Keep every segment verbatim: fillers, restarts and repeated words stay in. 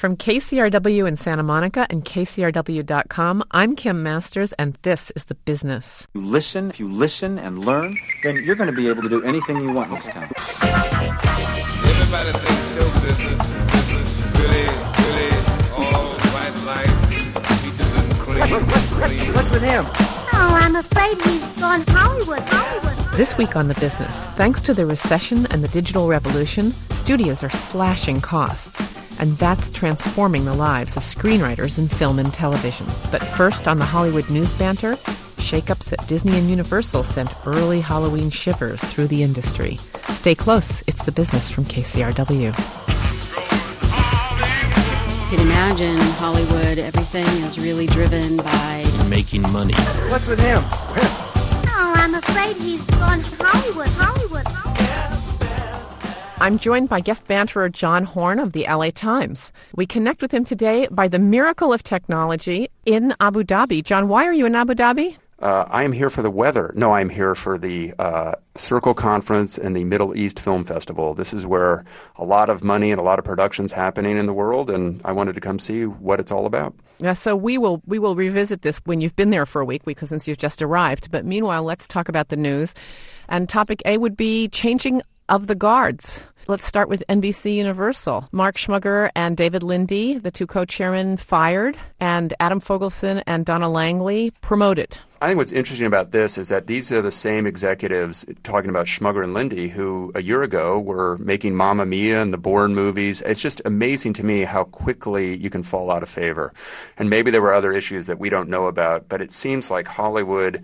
From K C R W in Santa Monica and K C R W dot com, I'm Kim Masters, and this is The Business. You listen, if you listen and learn, then you're going to be able to do anything you want in this town. Everybody thinks show business is business. Really, really, all white lights, peaches and cream. What's with him? Oh, I'm afraid he's gone Hollywood, Hollywood. This week on The Business, thanks to the recession and the digital revolution, studios are slashing costs. And that's transforming the lives of screenwriters in film and television. But first on the Hollywood news banter, shakeups at Disney and Universal sent early Halloween shivers through the industry. Stay close, it's The Business from K C R W. You can imagine Hollywood, everything is really driven by making money. What's with him? Oh, I'm afraid he's gone Hollywood, Hollywood, Hollywood. I'm joined by guest banterer John Horn of the L A Times. We connect with him today by the miracle of technology in Abu Dhabi. John, why are you in Abu Dhabi? Uh, I am here for the weather. No, I'm here for the uh, Circle Conference and the Middle East Film Festival. This is where a lot of money and a lot of production's happening in the world, and I wanted to come see what it's all about. Yeah, so we will we will revisit this when you've been there for a week, because since you've just arrived. But meanwhile, let's talk about the news. And topic A would be changing of the guards. Let's start with N B C Universal. Mark Schmugger and David Lindy, the two co-chairmen, fired, and Adam Fogelson and Donna Langley promoted. I think what's interesting about this is that these are the same executives, talking about Schmugger and Lindy, who a year ago were making Mamma Mia and the Bourne movies. It's just amazing to me how quickly you can fall out of favor. And maybe there were other issues that we don't know about, but it seems like Hollywood,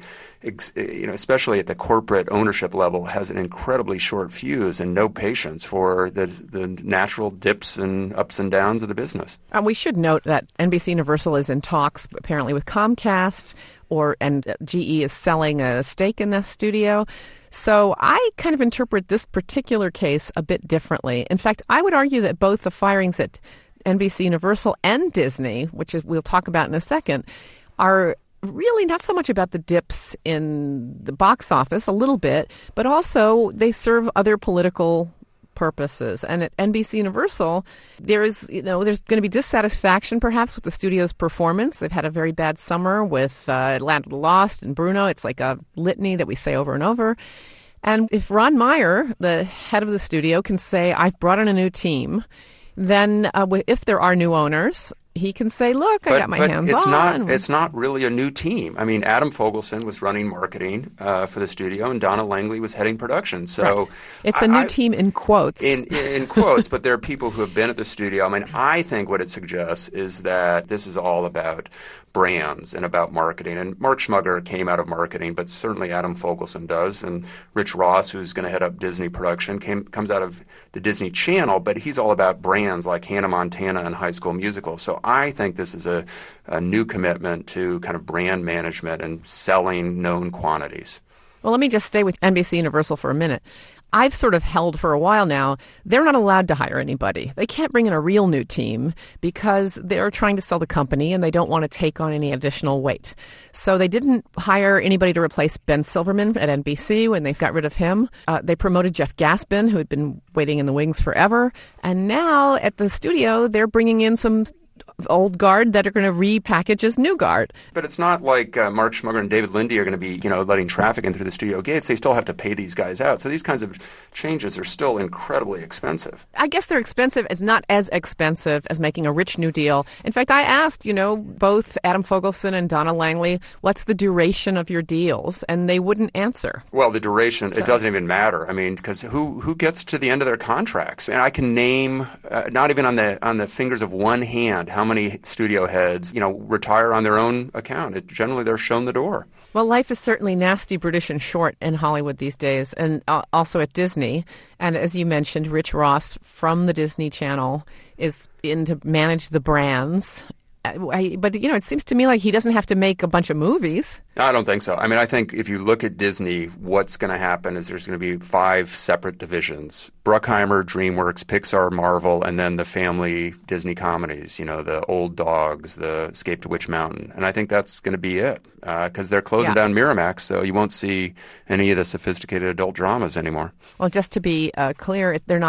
you know, especially at the corporate ownership level, has an incredibly short fuse and no patience for the the natural dips and ups and downs of the business. And we should note that N B C Universal is in talks apparently with Comcast, or and G E is selling a stake in the studio. So I kind of interpret this particular case a bit differently. In fact, I would argue that both the firings at N B C Universal and Disney, which is, we'll talk about in a second, are really not so much about the dips in the box office, a little bit, but also they serve other political purposes. And at N B C Universal, there is, you know, there's going to be dissatisfaction perhaps with the studio's performance. They've had a very bad summer with uh, Land of the Lost and Bruno. It's like a litany that we say over and over. And if Ron Meyer, the head of the studio, can say, I've brought in a new team, then uh, if there are new owners, he can say, look, I but, got my but hands it's on. Not, it's not really a new team. I mean, Adam Fogelson was running marketing uh, for the studio, and Donna Langley was heading production. So right. It's a new I, team in quotes. In, in quotes, but there are people who have been at the studio. I mean, I think what it suggests is that this is all about brands and about marketing. And Mark Schmugger came out of marketing, but certainly Adam Fogelson does. And Rich Ross, who's going to head up Disney production, came comes out of the Disney Channel, but he's all about brands like Hannah Montana and High School Musical. So I think this is a, a new commitment to kind of brand management and selling known quantities. Well, let me just stay with N B C Universal for a minute. I've sort of held for a while now, they're not allowed to hire anybody. They can't bring in a real new team because they're trying to sell the company and they don't want to take on any additional weight. So they didn't hire anybody to replace Ben Silverman at N B C when they got rid of him. Uh, they promoted Jeff Gaspin, who had been waiting in the wings forever. And now at the studio, they're bringing in some old guard that are going to repackage as new guard. But it's not like uh, Mark Schmugger and David Lindy are going to be, you know, letting traffic in through the studio gates. They still have to pay these guys out. So these kinds of changes are still incredibly expensive. I guess they're expensive. It's not as expensive as making a rich new deal. In fact, I asked, you know, both Adam Fogelson and Donna Langley, what's the duration of your deals? And they wouldn't answer. Well, the duration, so. It doesn't even matter. I mean, because who who gets to the end of their contracts? And I can name, uh, not even on the on the fingers of one hand, how many studio heads, you know, retire on their own account. It, generally, they're shown the door. Well, life is certainly nasty, brutish, and short in Hollywood these days, and uh, also at Disney. And as you mentioned, Rich Ross from the Disney Channel is in to manage the brands. I, but, you know, it seems to me like he doesn't have to make a bunch of movies. I don't think so. I mean, I think if you look at Disney, what's going to happen is there's going to be five separate divisions. Bruckheimer, DreamWorks, Pixar, Marvel, and then the family Disney comedies, you know, the Old Dogs, the Escape to Witch Mountain. And I think that's going to be it because uh, they're closing yeah. down Miramax, so you won't see any of the sophisticated adult dramas anymore. Well, just to be uh, clear, they're not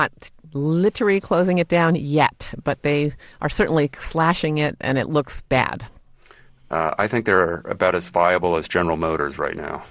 literally closing it down yet, but they are certainly slashing it, and it looks bad. Uh, I think they're about as viable as General Motors right now.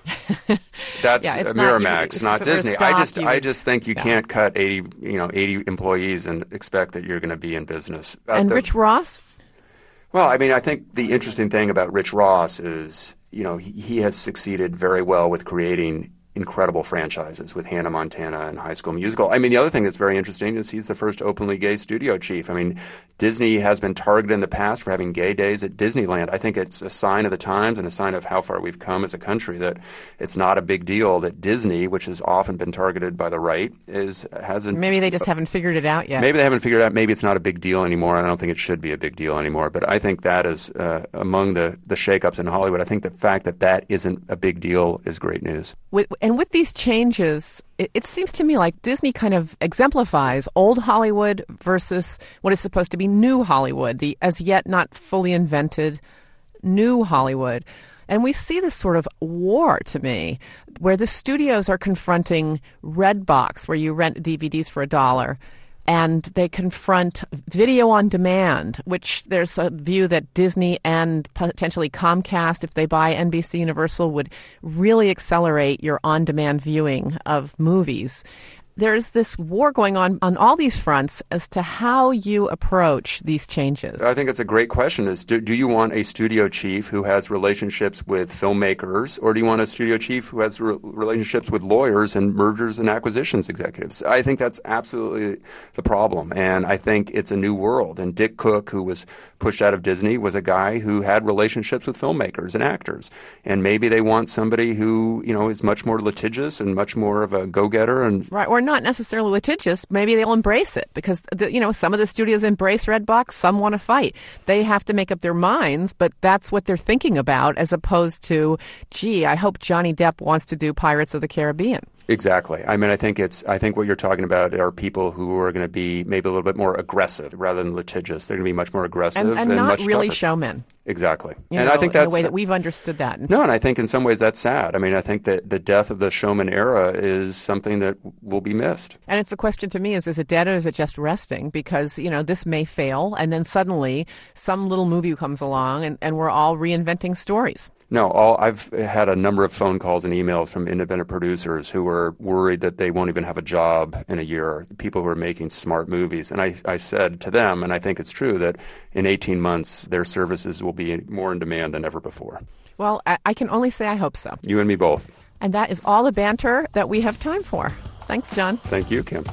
That's yeah, uh, not, Miramax, you, not Disney. Stock, I just, would, I just think you yeah. can't cut eighty, you know, eighty employees and expect that you're going to be in business. Uh, and the, Rich Ross? Well, I mean, I think the interesting thing about Rich Ross is, you know, he, he has succeeded very well with creating incredible franchises with Hannah Montana and High School Musical. I mean, the other thing that's very interesting is he's the first openly gay studio chief. I mean, Disney has been targeted in the past for having gay days at Disneyland. I think it's a sign of the times and a sign of how far we've come as a country that it's not a big deal that Disney, which has often been targeted by the right, is hasn't. Maybe they just haven't figured it out yet. Maybe they haven't figured it out. Maybe it's not a big deal anymore. I don't think it should be a big deal anymore. But I think that is uh, among the, the shakeups in Hollywood. I think the fact that that isn't a big deal is great news. With, and with these changes, it, it seems to me like Disney kind of exemplifies old Hollywood versus what is supposed to be new Hollywood, the as yet not fully invented new Hollywood. And we see this sort of war, to me, where the studios are confronting Redbox, where you rent D V Ds for a dollar, and they confront video on demand, which there's a view that Disney and potentially Comcast, if they buy N B C Universal, would really accelerate your on-demand viewing of movies. There's this war going on on all these fronts as to how you approach these changes. I think it's a great question. Is do, do you want a studio chief who has relationships with filmmakers, or do you want a studio chief who has re- relationships with lawyers and mergers and acquisitions executives? I think that's absolutely the problem, and I think it's a new world. And Dick Cook, who was pushed out of Disney, was a guy who had relationships with filmmakers and actors. And maybe they want somebody who, you know, is much more litigious and much more of a go-getter. And right, or not necessarily litigious. Maybe they'll embrace it because, the, you know, some of the studios embrace Redbox, some want to fight. They have to make up their minds, but that's what they're thinking about as opposed to, gee, I hope Johnny Depp wants to do Pirates of the Caribbean. Exactly. I mean, I think it's. I think what you're talking about are people who are going to be maybe a little bit more aggressive rather than litigious. They're going to be much more aggressive and, and, and not much really tougher. Showmen. Exactly. You and know, I think that's in the way that we've understood that. No, and I think in some ways that's sad. I mean, I think that the death of the showman era is something that will be missed. And it's a question to me: is is it dead or is it just resting? Because you know this may fail, and then suddenly some little movie comes along, and, and we're all reinventing stories. No, all, I've had a number of phone calls and emails from independent producers who are worried that they won't even have a job in a year, people who are making smart movies. And I, I said to them, and I think it's true, that in eighteen months their services will be more in demand than ever before. Well, I, I can only say I hope so. You and me both. And that is all the banter that we have time for. Thanks, John. Thank you, Kim.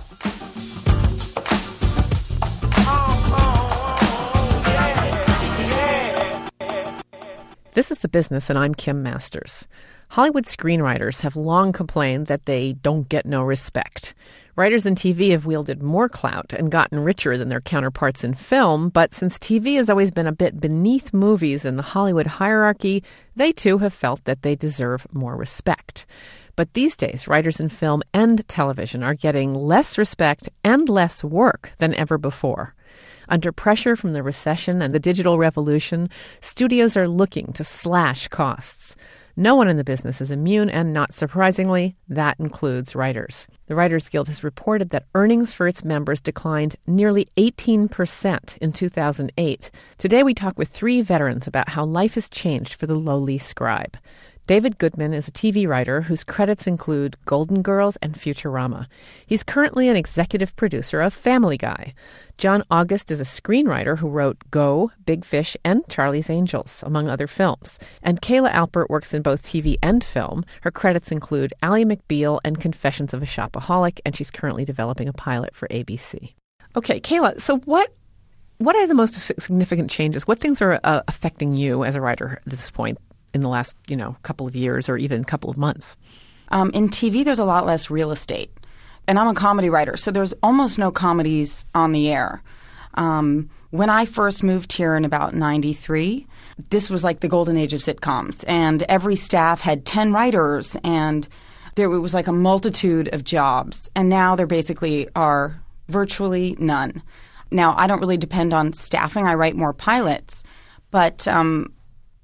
This is The Business, and I'm Kim Masters. Hollywood screenwriters have long complained that they don't get no respect. Writers in T V have wielded more clout and gotten richer than their counterparts in film, but since T V has always been a bit beneath movies in the Hollywood hierarchy, they too have felt that they deserve more respect. But these days, writers in film and television are getting less respect and less work than ever before. Under pressure from the recession and the digital revolution, studios are looking to slash costs. No one in the business is immune, and not surprisingly, that includes writers. The Writers Guild has reported that earnings for its members declined nearly eighteen percent in two thousand eight. Today we talk with three veterans about how life has changed for the lowly scribe. David Goodman is a T V writer whose credits include Golden Girls and Futurama. He's currently an executive producer of Family Guy. John August is a screenwriter who wrote Go, Big Fish, and Charlie's Angels, among other films. And Kayla Alpert works in both T V and film. Her credits include Ally McBeal and Confessions of a Shopaholic, and she's currently developing a pilot for A B C. Okay, Kayla, so what what are the most significant changes? What things are uh, affecting you as a writer at this point in the last, you know, couple of years or even couple of months? Um, in T V, there's a lot less real estate. And I'm a comedy writer, so there's almost no comedies on the air. Um, when I first moved here in about ninety-three, this was like the golden age of sitcoms. And every staff had ten writers, and there was like a multitude of jobs. And now there basically are virtually none. Now, I don't really depend on staffing. I write more pilots. But um,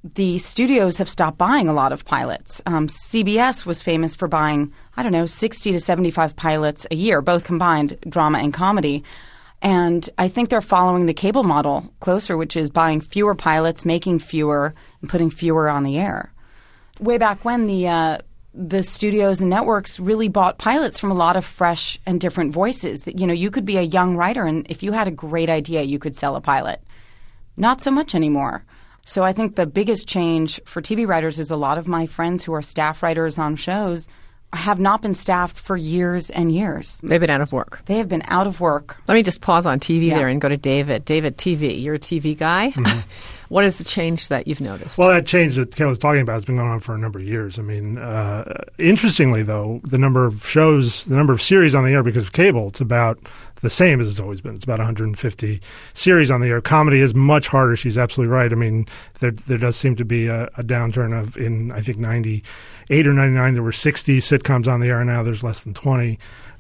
the studios have stopped buying a lot of pilots. Um, C B S was famous for buying, I don't know, sixty to seventy-five pilots a year, both combined, drama and comedy. And I think they're following the cable model closer, which is buying fewer pilots, making fewer, and putting fewer on the air. Way back when, the uh, the studios and networks really bought pilots from a lot of fresh and different voices. That, you know, you could be a young writer, and if you had a great idea, you could sell a pilot. Not so much anymore. So I think the biggest change for T V writers is a lot of my friends who are staff writers on shows have not been staffed for years and years. They've been out of work. They have been out of work. Let me just pause on T V Yeah. there and go to David. David, T V. You're a T V guy. Mm-hmm. What is the change that you've noticed? Well, that change that Kayla's talking about has been going on for a number of years. I mean, uh, interestingly, though, the number of shows, the number of series on the air because of cable, it's about the same as it's always been. It's about one hundred fifty series on the air. Comedy is much harder. She's absolutely right. I mean, there there does seem to be a, a downturn of, in, I think, ninety-eight or ninety-nine, there were sixty sitcoms on the air. Now there's less than twenty.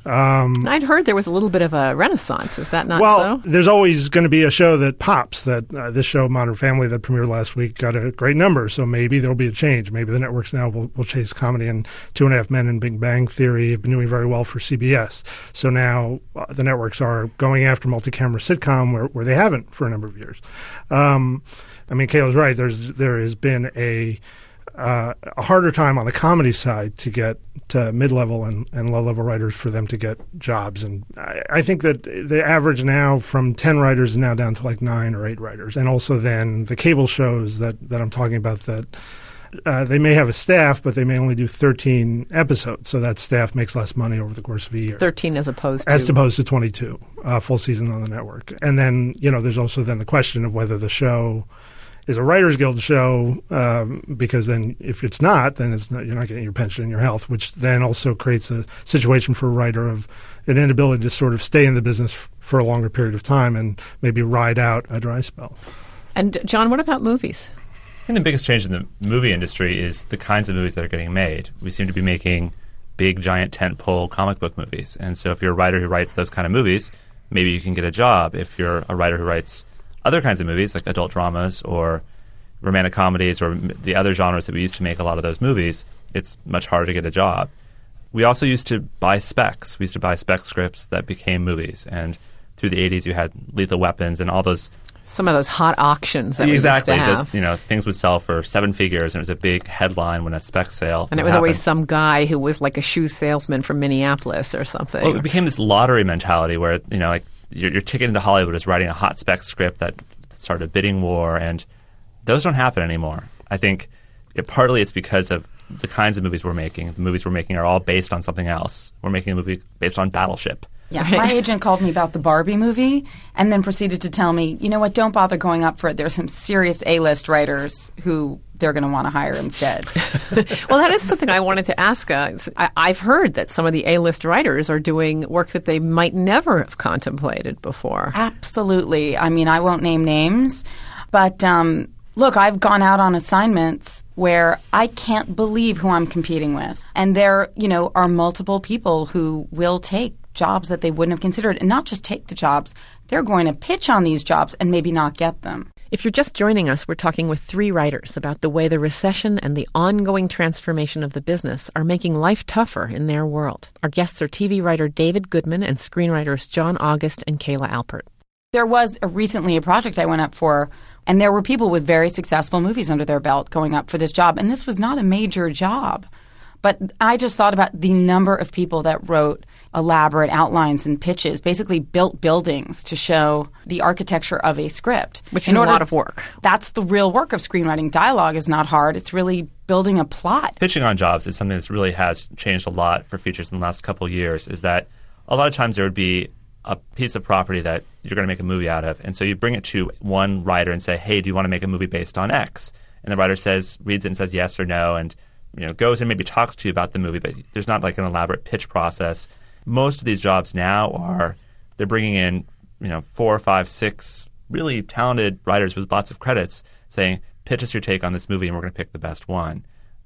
Um, I'd heard there was a little bit of a renaissance. Is that not well, so? there's always going to be a show that pops. That uh, this show, Modern Family, that premiered last week, got a great number. So maybe there'll be a change. Maybe the networks now will, will chase comedy. And Two and a Half Men and Big Bang Theory have been doing very well for C B S. So now uh, the networks are going after multi-camera sitcom where, where they haven't for a number of years. Um, I mean, Kayla's right. There's there has been a Uh, a harder time on the comedy side to get to mid-level and, and low-level writers for them to get jobs. And I, I think that the average now from ten writers is now down to like nine or eight writers. And also then the cable shows that, that I'm talking about, that uh, they may have a staff, but they may only do thirteen episodes. So that staff makes less money over the course of a year. thirteen as opposed to... As opposed to twenty-two, uh, full season on the network. And then, you know, there's also then the question of whether the show is a Writers Guild show, um, because then if it's not, then it's not, you're not getting your pension and your health, which then also creates a situation for a writer of an inability to sort of stay in the business f- for a longer period of time and maybe ride out a dry spell. And John, what about movies? I think the biggest change in the movie industry is the kinds of movies that are getting made. We seem to be making big, giant tentpole comic book movies. And so if you're a writer who writes those kind of movies, maybe you can get a job. If you're a writer who writes other kinds of movies like adult dramas or romantic comedies or m- the other genres that we used to make a lot of those movies, it's much harder to get a job. We also used to buy specs. We used to buy spec scripts that became movies. And through the eighties, you had Lethal Weapons and all those... Some of those hot auctions that exactly, we used to have. just, you know, things would sell for seven figures, and it was a big headline when a spec sale And it was always some guy who was like a shoe salesman from Minneapolis or something. Well, it became this lottery mentality where, you know, like your, your ticket into Hollywood is writing a hot spec script that started a bidding war, and those don't happen anymore. I think it, partly it's because of the kinds of movies we're making. The movies we're making are all based on something else. We're making a movie based on Battleship. Yeah, my agent called me about the Barbie movie and then proceeded to tell me, you know what, don't bother going up for it. There's some serious A-list writers who they're going to want to hire instead. Well, that is something I wanted to ask. Uh, I, I've heard that some of the A-list writers are doing work that they might never have contemplated before. Absolutely. I mean, I won't name names, but um, look, I've gone out on assignments where I can't believe who I'm competing with. And there, you know, are multiple people who will take jobs that they wouldn't have considered, and not just take the jobs, they're going to pitch on these jobs and maybe not get them. If you're just joining us, we're talking with three writers about the way the recession and the ongoing transformation of the business are making life tougher in their world. Our guests are T V writer David Goodman and screenwriters John August and Kayla Alpert. There was a, recently a project I went up for, and there were people with very successful movies under their belt going up for this job, and this was not a major job. But I just thought about the number of people that wrote elaborate outlines and pitches, basically built buildings to show the architecture of a script. Which In is order, a lot of work. That's the real work of screenwriting. Dialogue is not hard. It's really building a plot. Pitching on jobs is something that's really has changed a lot for features in the last couple of years, is that a lot of times there would be a piece of property that you're going to make a movie out of. And so you bring it to one writer and say, hey, do you want to make a movie based on X? And the writer says, reads it and says yes or no, and you know, goes and maybe talks to you about the movie, but there's not like an elaborate pitch process. Most of these jobs now are, they're bringing in, you know, four, five, six really talented writers with lots of credits saying, pitch us your take on this movie and we're going to pick the best one.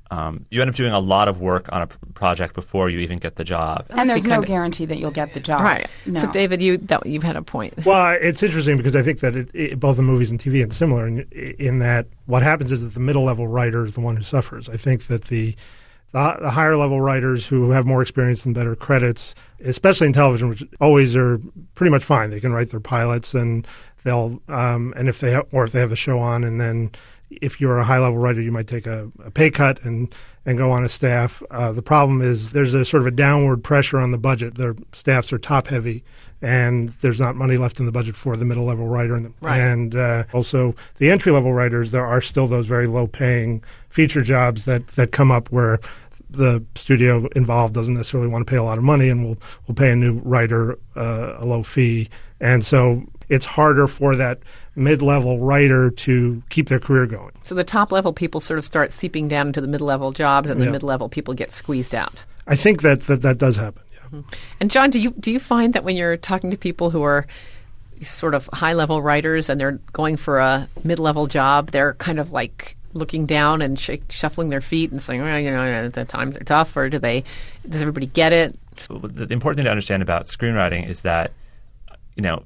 Um, you end up doing a lot of work on a p- project before you even get the job. And there's no kind of- guarantee that you'll get the job. Right. No. So, David, you that, you've had a point. Well, it's interesting because I think that it, it, both the movies and T V it's similar in, in that what happens is that the middle level writer is the one who suffers. I think that the, the the higher level writers who have more experience and better credits, especially in television, which always are pretty much fine. They can write their pilots and they'll um, and if they ha- or if they have a show on, and then if you're a high level writer, you might take a, a pay cut and and go on a staff. Uh, the problem is there's a sort of a downward pressure on the budget. Their staffs are top heavy, and there's not money left in the budget for the middle level writer. And, Right. and uh, also the entry level writers, there are still those very low paying feature jobs that, that come up where the studio involved doesn't necessarily want to pay a lot of money and will will pay a new writer uh, a low fee. And so it's harder for that mid-level writer to keep their career going. So the top level people sort of start seeping down into the mid level jobs, and the Yeah. mid level people get squeezed out. I think that that, that does happen. Yeah. And John, do you do you find that when you're talking to people who are sort of high level writers and they're going for a mid level job, they're kind of like looking down and shake, shuffling their feet and saying, well, you know, the times are tough, or do they? Does everybody get it? The important thing to understand about screenwriting is that, you know,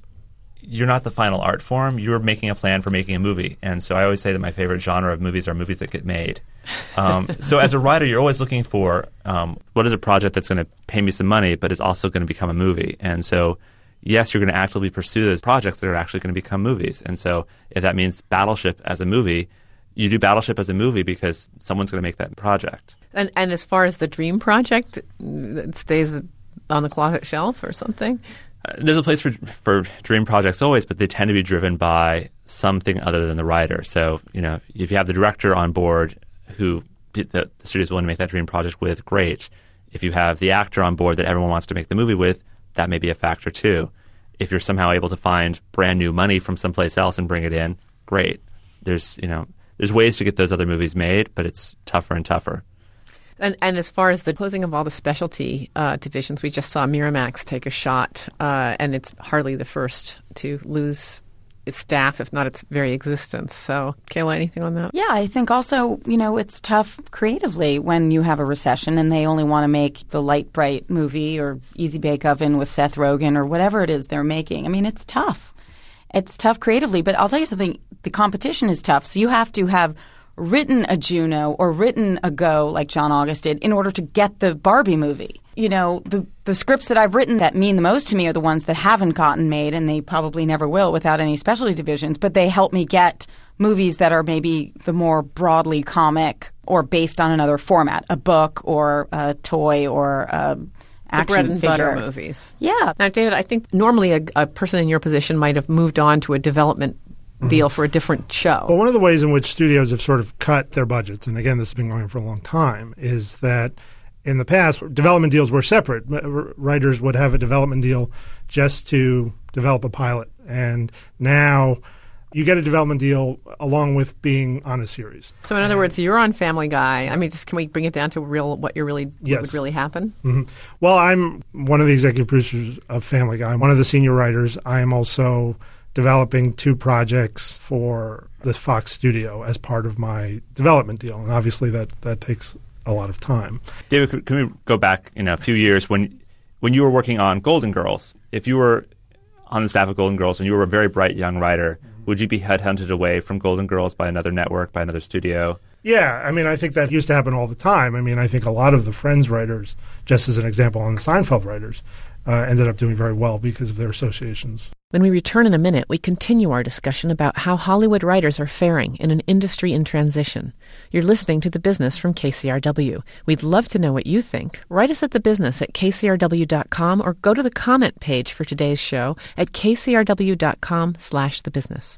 you're not the final art form. You're making a plan for making a movie. And so I always say that my favorite genre of movies are movies that get made. Um, so as a writer, you're always looking for um, what is a project that's going to pay me some money, but is also going to become a movie. And so, yes, you're going to actively pursue those projects that are actually going to become movies. And so if that means Battleship as a movie, you do Battleship as a movie because someone's going to make that project. And and as far as the dream project, it stays on the closet shelf or something? Uh, there's a place for for dream projects always, but they tend to be driven by something other than the writer. So, you know, if you have the director on board who the, the studio's willing to make that dream project with, great. If you have the actor on board that everyone wants to make the movie with, that may be a factor too. If you're somehow able to find brand new money from someplace else and bring it in, great. There's, you know, there's ways to get those other movies made, but it's tougher and tougher. And, and as far as the closing of all the specialty uh, divisions, we just saw Miramax take a shot, uh, and it's hardly the first to lose its staff, if not its very existence. So, Kayla, anything on that? Yeah, I think also, you know, it's tough creatively when you have a recession and they only want to make the Light Bright movie or Easy Bake Oven with Seth Rogen or whatever it is they're making. I mean, it's tough. It's tough creatively, but I'll tell you something, the competition is tough. So you have to have written a Juno or written a Go like John August did in order to get the Barbie movie. You know, the the scripts that I've written that mean the most to me are the ones that haven't gotten made, and they probably never will without any specialty divisions, but they help me get movies that are maybe the more broadly comic or based on another format, a book or a toy or a action The bread and figure. butter movies. Yeah. Now, David, I think normally a, a person in your position might have moved on to a development deal for a different show. Well, one of the ways in which studios have sort of cut their budgets, and again, this has been going on for a long time, is that in the past, development deals were separate. Writers would have a development deal just to develop a pilot. And now you get a development deal along with being on a series. So, in other words, you're on Family Guy. I mean, just can we bring it down to real what you're really Yes. what would really happen? Mm-hmm. Well, I'm one of the executive producers of Family Guy. I'm one of the senior writers. I am also developing two projects for the Fox studio as part of my development deal. And obviously that, that takes a lot of time. David, could- can we go back you know, a few years when when you were working on Golden Girls? If you were on the staff of Golden Girls and you were a very bright young writer, would you be headhunted away from Golden Girls by another network, by another studio? Yeah, I mean, I think that used to happen all the time. I mean, I think a lot of the Friends writers, just as an example, on the Seinfeld writers, uh, ended up doing very well because of their associations. When we return in a minute, we continue our discussion about how Hollywood writers are faring in an industry in transition. You're listening to The Business from K C R W. We'd love to know what you think. Write us at thebusiness at k c r w dot com or go to the comment page for today's show at k c r w dot com slash the business.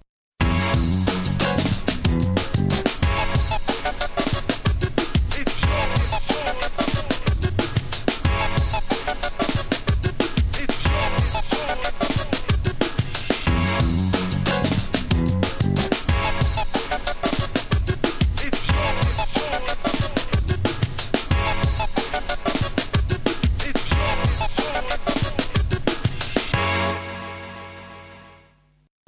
This is The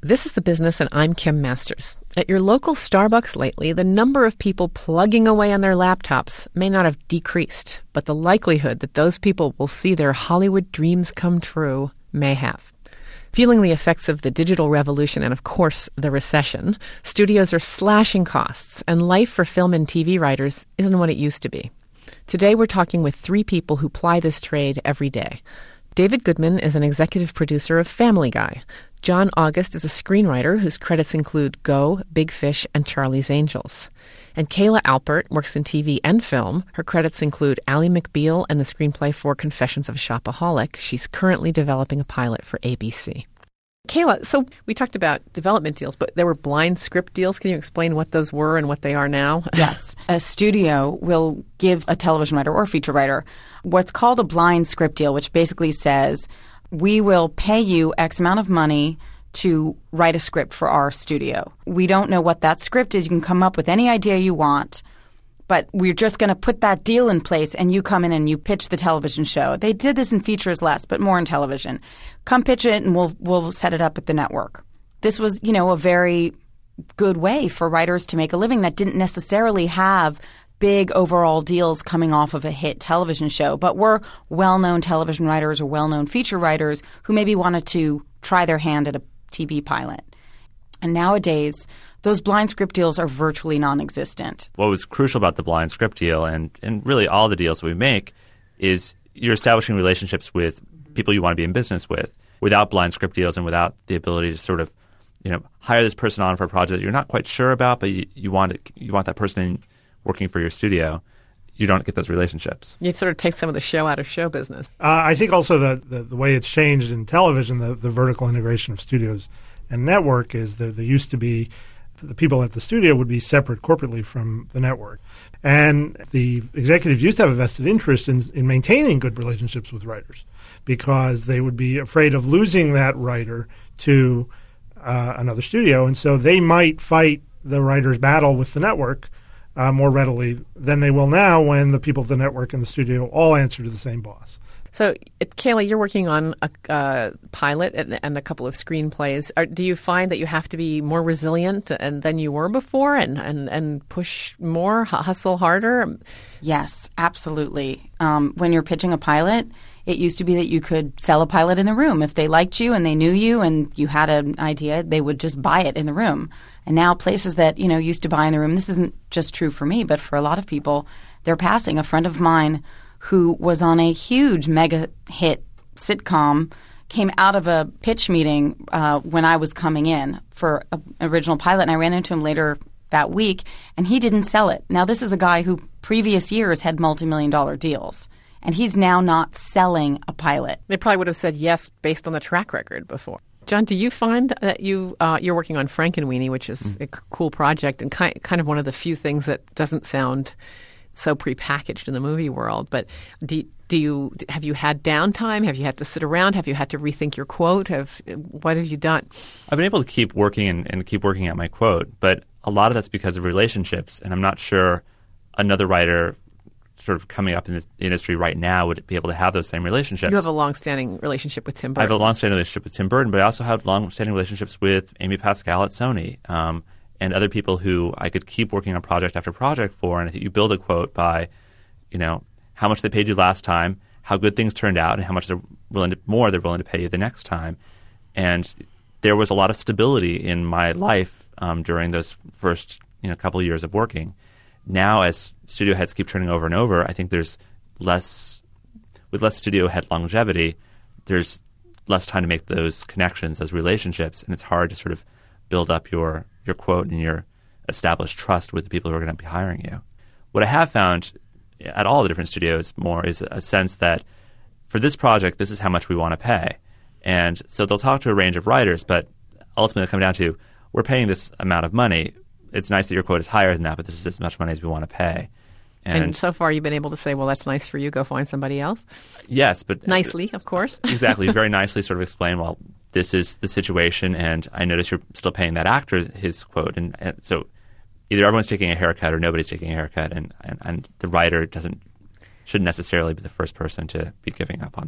Business, and I'm Kim Masters. At your local Starbucks lately, the number of people plugging away on their laptops may not have decreased, but the likelihood that those people will see their Hollywood dreams come true may have. Feeling the effects of the digital revolution and, of course, the recession, studios are slashing costs, and life for film and T V writers isn't what it used to be. Today, we're talking with three people who ply this trade every day. David Goodman is an executive producer of Family Guy. John August is a screenwriter whose credits include Go, Big Fish, and Charlie's Angels. And Kayla Alpert works in T V and film. Her credits include Ally McBeal and the screenplay for Confessions of a Shopaholic. She's currently developing a pilot for A B C. Kayla, so we talked about development deals, but there were blind script deals. Can you explain what those were and what they are now? Yes. A studio will give a television writer or feature writer what's called a blind script deal, which basically says, we will pay you X amount of money to write a script for our studio. We don't know what that script is. You can come up with any idea you want, but we're just going to put that deal in place and you come in and you pitch the television show. They did this in features less, but more in television. Come pitch it and we'll we'll set it up at the network. This was, you know, a very good way for writers to make a living that didn't necessarily have big overall deals coming off of a hit television show, but were well-known television writers or well-known feature writers who maybe wanted to try their hand at a T V pilot. And nowadays, those blind script deals are virtually non-existent. What was crucial about the blind script deal, and, and really all the deals we make, is you're establishing relationships with people you want to be in business with. Without blind script deals and without the ability to sort of, you know, hire this person on for a project that you're not quite sure about, but you, you want it, you want that person in, working for your studio, you don't get those relationships. You sort of take some of the show out of show business. Uh, I think also that the, the way it's changed in television, the, the vertical integration of studios and network is that there used to be the people at the studio would be separate corporately from the network. And the executives used to have a vested interest in, in maintaining good relationships with writers because they would be afraid of losing that writer to uh, another studio. And so they might fight the writer's battle with the network uh, more readily than they will now when the people at the network and the studio all answer to the same boss. So, Kayla, you're working on a uh, pilot and, and a couple of screenplays. Are, do you find that you have to be more resilient and, than you were before and, and, and push more, hustle harder? Yes, absolutely. Um, when you're pitching a pilot, it used to be that you could sell a pilot in the room. If they liked you and they knew you and you had an idea, they would just buy it in the room. And now places that, you know, used to buy in the room, this isn't just true for me, but for a lot of people, they're passing. A friend of mine who was on a huge mega hit sitcom came out of a pitch meeting uh, when I was coming in for an original pilot, and I ran into him later that week, and he didn't sell it. Now, this is a guy who previous years had multi-million dollar deals, and he's now not selling a pilot. They probably would have said yes based on the track record before. John, do you find that you, uh, you're working on Frankenweenie, which is mm. a cool project and ki- kind of one of the few things that doesn't sound so prepackaged in the movie world, but do, do you have you had downtime? Have you had to sit around? Have you had to rethink your quote? Have what have you done? I've been able to keep working and, and keep working at my quote, but a lot of that's because of relationships, and I'm not sure another writer sort of coming up in the industry right now would be able to have those same relationships. You have a long-standing relationship with Tim Burton. I have a long-standing relationship with Tim Burton, but I also have long-standing relationships with Amy Pascal at Sony. Um, and other people who I could keep working on project after project for. And I think you build a quote by, you know, how much they paid you last time, how good things turned out, and how much they're willing to, more they're willing to pay you the next time. And there was a lot of stability in my life um, during those first, you know, couple of years of working. Now, as studio heads keep turning over and over, I think there's less, with less studio head longevity, there's less time to make those connections, those relationships, and it's hard to sort of build up your your quote and your established trust with the people who are going to be hiring you. What I have found at all the different studios more is a sense that for this project, this is how much we want to pay. And so they'll talk to a range of writers, but ultimately it'll come down to, we're paying this amount of money. It's nice that your quote is higher than that, but this is as much money as we want to pay. And, and so far you've been able to say, well, that's nice for you, go find somebody else? Yes, but... Nicely, of course. Exactly. Very nicely sort of explain, well, this is the situation, and I notice you're still paying that actor his quote. And, and so either everyone's taking a haircut or nobody's taking a haircut, and, and, and the writer doesn't shouldn't necessarily be the first person to be giving up on that.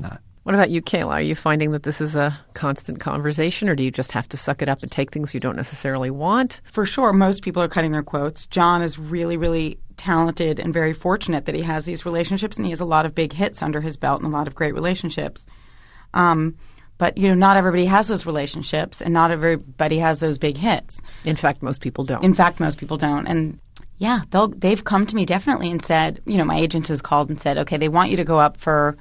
What about you, Kayla? Are you finding that this is a constant conversation, or do you just have to suck it up and take things you don't necessarily want? For sure, most people are cutting their quotes. John is really, really talented and very fortunate that he has these relationships, and he has a lot of big hits under his belt and a lot of great relationships. Um, but, you know, not everybody has those relationships, and not everybody has those big hits. In fact, most people don't. In fact, most people don't. And yeah, they'll, they've come to me definitely and said, you know, my agent has called and said, okay, they want you to go up for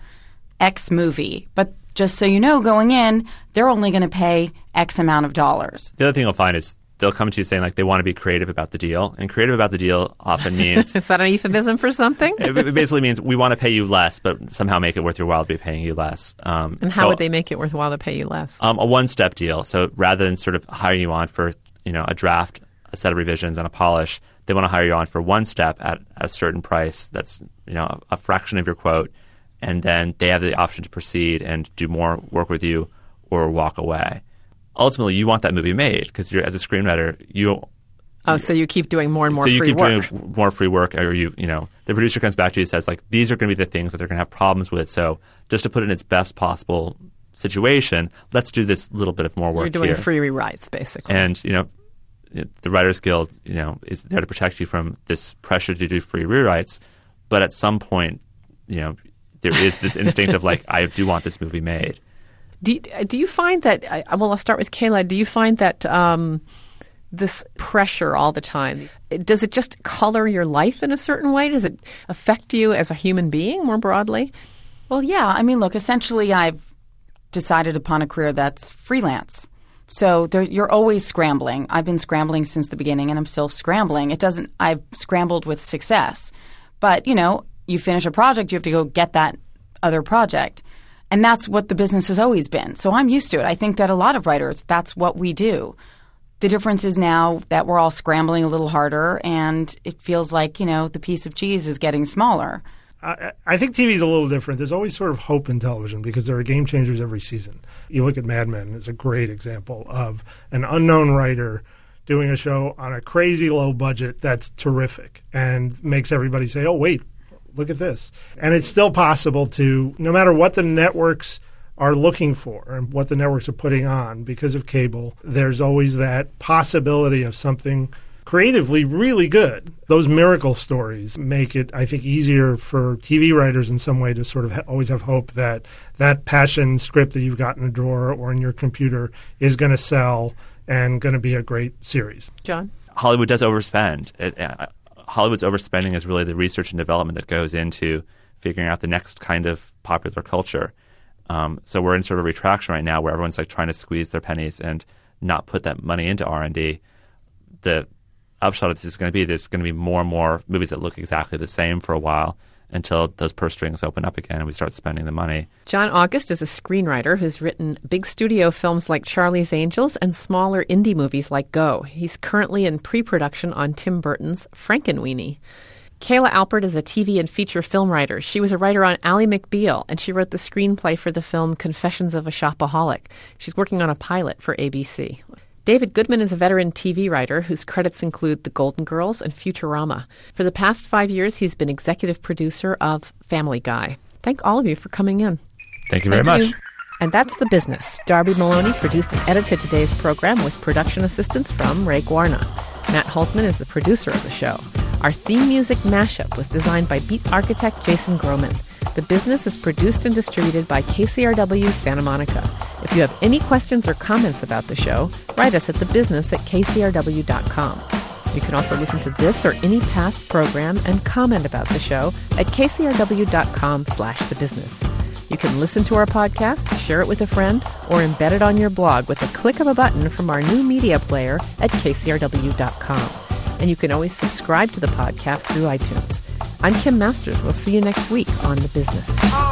X movie, but just so you know, going in, they're only going to pay X amount of dollars. The other thing you'll find is they'll come to you saying like they want to be creative about the deal, and creative about the deal often means is that an euphemism for something? It basically means we want to pay you less, but somehow make it worth your while to be paying you less. Um, and how so, would they make it worthwhile to pay you less? Um, a one-step deal. So rather than sort of hiring you on for you know a draft, a set of revisions, and a polish, they want to hire you on for one step at, at a certain price that's you know a, a fraction of your quote. And then they have the option to proceed and do more work with you or walk away. Ultimately, you want that movie made because you're as a screenwriter, you. Oh, so you keep doing more and more so you free keep work. doing more free work, or you, you know, the producer comes back to you and says, like, these are going to be the things that they're going to have problems with. So just to put it in its best possible situation, let's do this little bit of more work. You're doing here. free rewrites, basically. And you know, the Writers Guild, you know, is there to protect you from this pressure to do free rewrites, but at some point, you know. There is this instinct of like, I do want this movie made. Do you, do you find that, well, I'll start with Kayla. Do you find that um, this pressure all the time, does it just color your life in a certain way? Does it affect you as a human being more broadly? Well, yeah. I mean, look, essentially I've decided upon a career that's freelance. So there, you're always scrambling. I've been scrambling since the beginning, and I'm still scrambling. It doesn't – I've scrambled with success. But, you know – you finish a project, you have to go get that other project. And that's what the business has always been. So I'm used to it. I think that a lot of writers, that's what we do. The difference is now that we're all scrambling a little harder, and it feels like, you know, the piece of cheese is getting smaller. I, I think T V is a little different. There's always sort of hope in television because there are game changers every season. You look at Mad Men, it's a great example of an unknown writer doing a show on a crazy low budget that's terrific and makes everybody say, oh, wait, look at this. And it's still possible to, no matter what the networks are looking for and what the networks are putting on because of cable, there's always that possibility of something creatively really good. Those miracle stories make it, I think, easier for T V writers in some way to sort of ha- always have hope that that passion script that you've got in a drawer or in your computer is going to sell and going to be a great series. John? Hollywood does overspend. It, uh, Hollywood's overspending is really the research and development that goes into figuring out the next kind of popular culture. Um, so we're in sort of retraction right now where everyone's like trying to squeeze their pennies and not put that money into R and D. The upshot of this is going to be there's going to be more and more movies that look exactly the same for a while until those purse strings open up again and we start spending the money. John August is a screenwriter who's written big studio films like Charlie's Angels and smaller indie movies like Go. He's currently in pre-production on Tim Burton's Frankenweenie. Kayla Alpert is a T V and feature film writer. She was a writer on Ally McBeal, and she wrote the screenplay for the film Confessions of a Shopaholic. She's working on a pilot for A B C. David Goodman is a veteran T V writer whose credits include The Golden Girls and Futurama. For the past five years, he's been executive producer of Family Guy. Thank all of you for coming in. Thank you very Thank much. You. And that's The Business. Darby Maloney produced and edited today's program with production assistance from Ray Guarna. Matt Holtzman is the producer of the show. Our theme music mashup was designed by beat architect Jason Groman. The Business is produced and distributed by K C R W Santa Monica. If you have any questions or comments about the show, write us at thebusiness at k c r w dot com. You can also listen to this or any past program and comment about the show at k c r w dot com slash the business. You can listen to our podcast, share it with a friend, or embed it on your blog with a click of a button from our new media player at k c r w dot com. And you can always subscribe to the podcast through iTunes. I'm Kim Masters. We'll see you next week on The Business.